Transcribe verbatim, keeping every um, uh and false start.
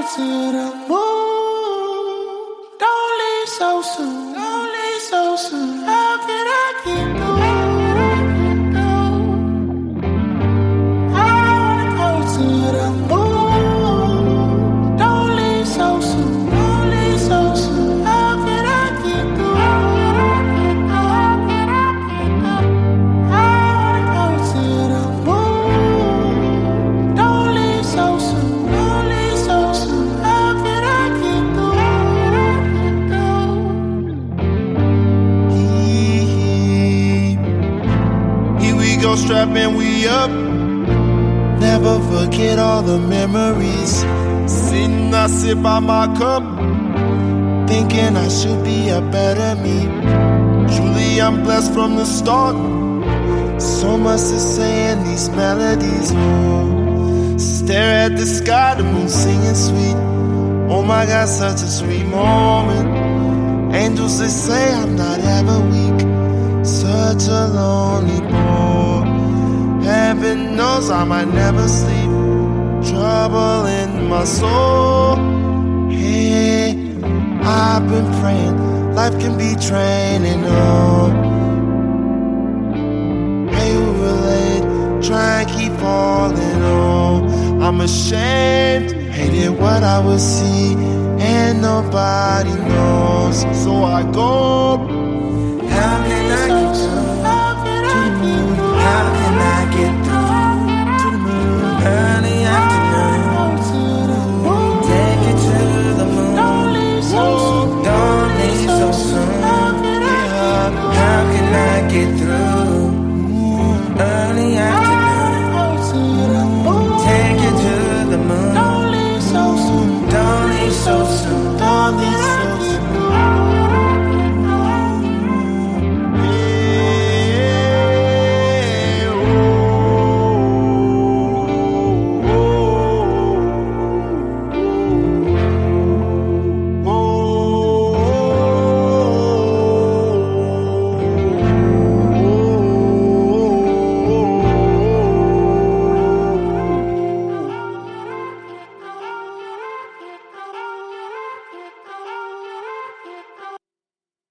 to the moon. Don't leave so soon. Don't leave so soon. How can I keep going? I wanna go to the moon. Don't leave so soon. Don't leave so soon. How can I keep going? I wanna go to the moon. Don't leave so soon. Don't leave so soon. How can I keep going? Here we go, strapping we up. Never forget all the memories. Sitting, I sit by my cup, thinking I should be a better me. Truly, I'm blessed from the start. So much to say in these melodies. Oh, stare at the sky, the moon singing sweet. Oh my God, such a sweet moment. Angels, they say I'm not ever weak. Such a lonely boy. Heaven knows I might never sleep. Trouble in my soul. Hey, I've been praying life can be draining. Oh, hey, who relate? Try and keep falling on. I'm ashamed, hated what I would see, and nobody knows. So I go. How can